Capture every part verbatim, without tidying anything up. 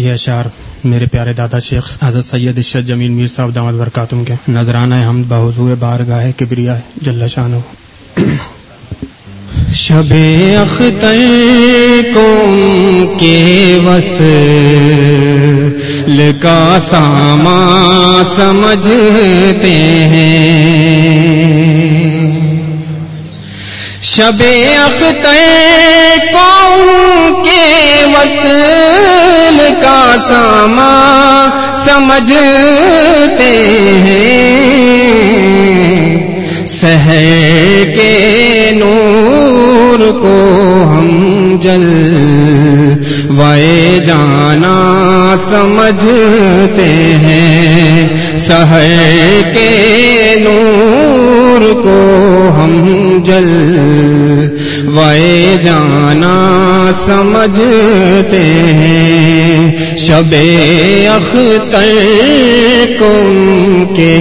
یہ اشعار میرے پیارے دادا شیخ حضرت سید ارشد جمیل میر صاحب دامت برکاتہم کے نذرانہ حمد بحضور بارگاہ کبریاء جل شانہ. شب اختر قوم کے وصل کا سامان سمجھتے ہیں. شب اختر قوم کے وصل کا سامان سمجھتے ہیں. سحر کے نور کو ہم جلوائے جانا سمجھتے ہیں. سحر کے نور کو ہم جلوائے جانا سمجھتے ہیں. شب اختر قوم کے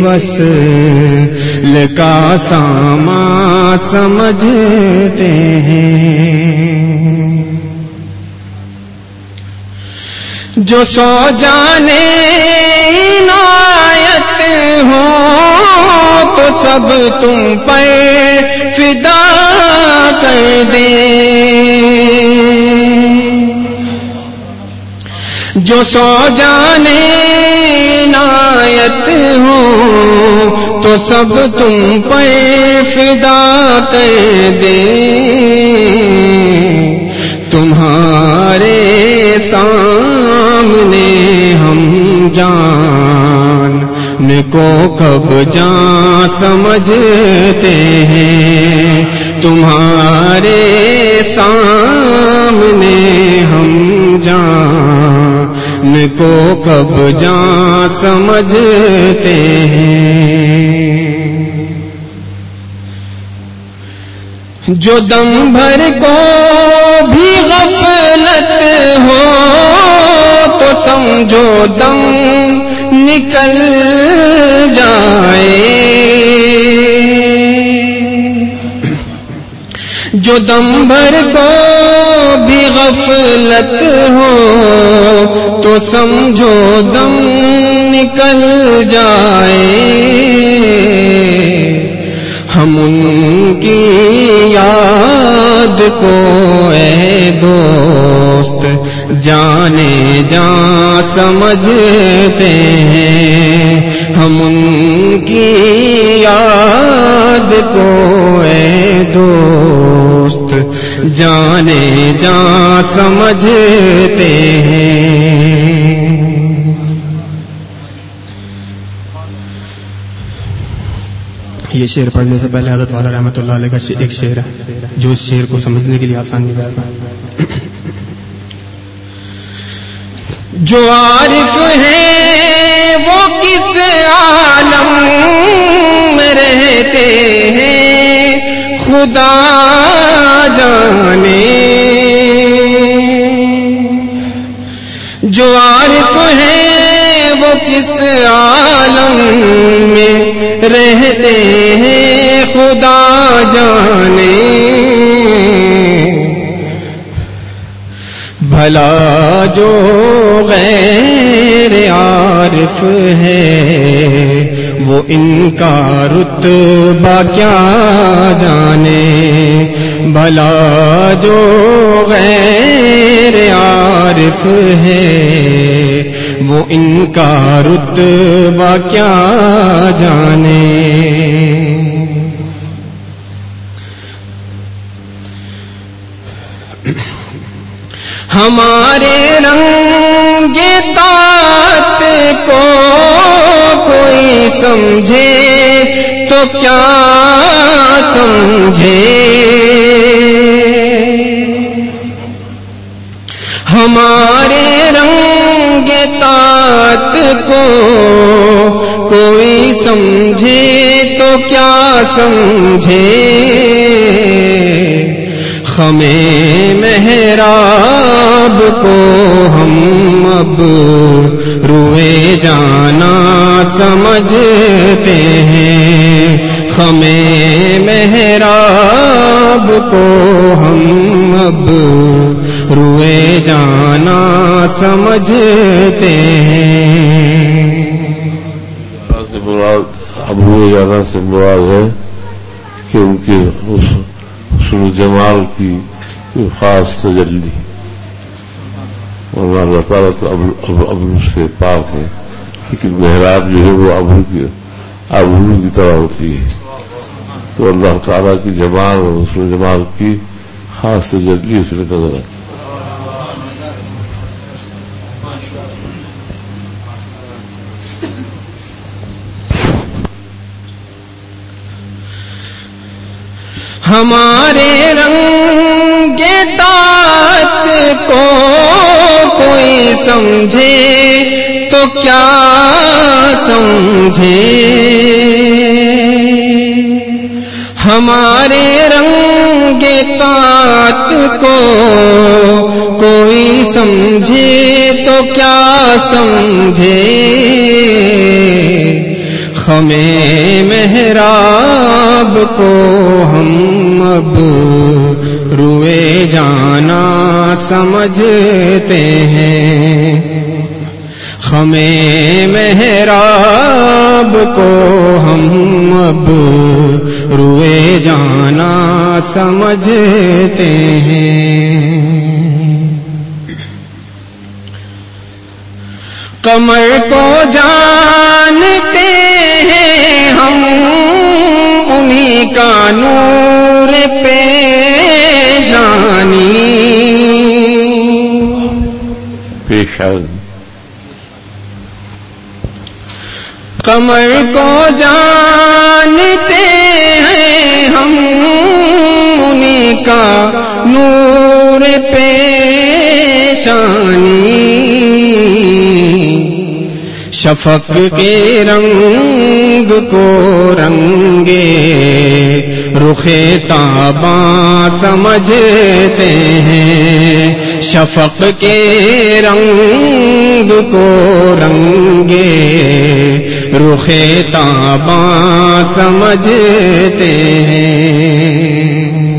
وصل کا سامان سمجھتے ہیں. جو سو جانے عنایت ہو تو سب تم پر فدا کر دیں. جو سو جانے عنایت ہو تو سب تم پر فدا کر دیں. تمہارے سامنے ہم جان کو کب جان سمجھتے ہیں. تمہارے سامنے ہم جان کو کب جان سمجھتے ہیں. جو دم بھر کو بھی غفلت ہو تو سمجھو دم نکل جائے. جو دم بھر کو بھی غفلت ہو تو سمجھو دم نکل جائے. ہم ان کی یاد کو اے دوست جانے جان سمجھتے ہیں. ہم ان کی یاد کو اے دوست جانے جان سمجھتے ہیں. یہ شعر پڑھنے سے پہلے حضرت والا رحمۃ اللہ علیہ کا ایک شعر ہے جو اس شعر کو سمجھنے کے لیے آسان نہیں رہتا. جو عارف ہیں وہ کس عالم میں رہتے ہیں خدا جانے. جو عارف ہیں وہ کس عالم میں رہتے ہیں خدا جانے. بھلا جو غیر عارف ہے وہ ان کا رتبہ کیا جانے. بھلا جو غیر عارف ہے وہ ان کا رتبہ کیا جانے. ہمارے رنگ طاعت کو کوئی سمجھے تو کیا سمجھے. ہمارے رنگ طاعت کو کوئی سمجھے تو کیا سمجھے. ہمیں محراب کو ہم اب روئے جانا سمجھتے ہیں. ہمیں محراب کو ہم اب روئے جانا سمجھتے ہیں. سے مراد ابرو جانا سے مراد ہے کہ ان کے حسن و جمال کی خاص تجلی، اور اللہ تعالیٰ تو ابرو سے پاک ہے، لیکن محراب جو ہے وہ ابرو کی ابرو کی طرح ہوتی ہے. تو اللہ تعالیٰ کی جمال اور حسن و جمال کی خاص تجلی اس میں نظر آتی ہے. ہمارے رنگ دات کو کوئی سمجھے تو کیا سمجھے، ہمارے رنگ دات کو کوئی سمجھے تو کیا سمجھے، ہمیں محراب کو ہم اب روئے جانا سمجھتے ہیں، ہمیں محراب کو ہم اب روئے جانا سمجھتے ہیں. قمر کو جانتے ہیں ہم انہی کا نور پیشانی، پیشانی قمر کو جانتے ہیں ہم انہی کا نور پیشانی، شفق کے رنگ کو رنگے رخ تاباں سمجھتے ہیں، شفق کے رنگ کو رنگے رخ تاباں سمجھتے ہیں.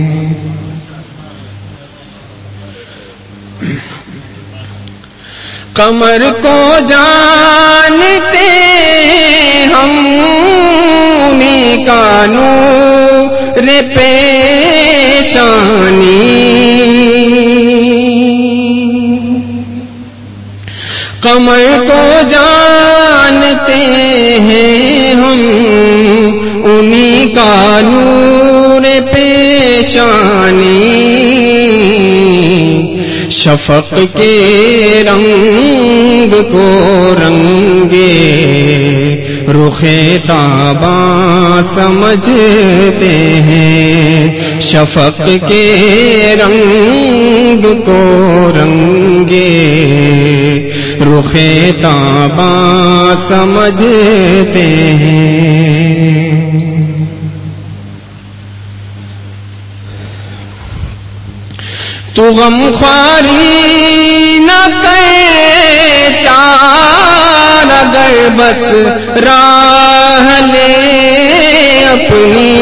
قمر کو جانتے ہم انہی کا نور پیشانی، قمر کو جانتے ہیں ہم انہی کا نور پیشانی، شفق کے رنگ کو رنگے رخ تاباں سمجھتے ہیں، شفق کے رنگ کو رنگے رخ تاباں سمجھتے ہیں. تو غم خواری نہ کرے چار اگر بس راہ لے اپنی،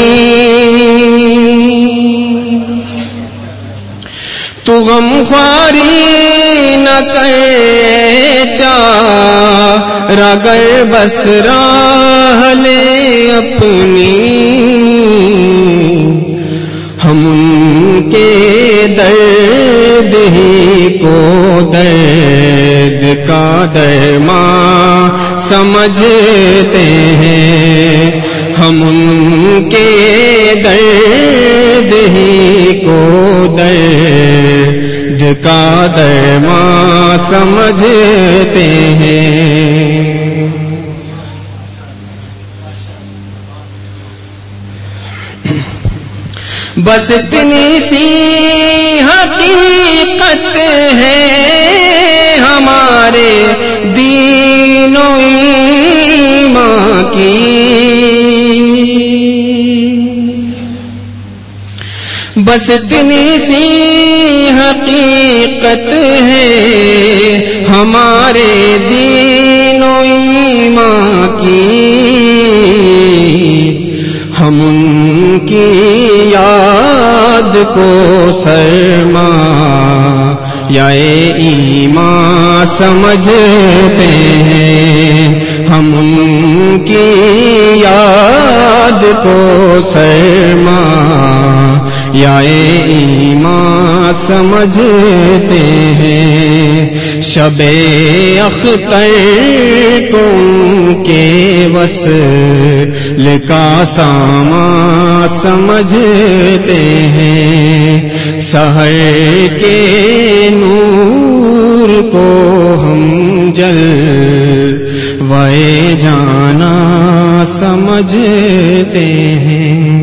تو غم خواری نہ کرے چار اگر بس راہ لے اپنی، ہم ان کے درد ہی کو درد کا درماں سمجھتے ہیں، ہم ان کے درد ہی کو درد کا درماں سمجھتے ہیں. بس اتنی سی حقیقت ہے ہمارے دین و ایمان کی، بس اتنی سی حقیقت ہے ہمارے دین و ایمان کی، ہم ان کی یاد کو سرما یا ایمان سمجھتے ہیں ہم ان کی یاد کو سرما یا ایمان سمجھتے ہیں شب اختر کو ان کے وصل کا سامان سمجھتے ہیں سحر کے نور کو ہم جلوہ جانا سمجھتے ہیں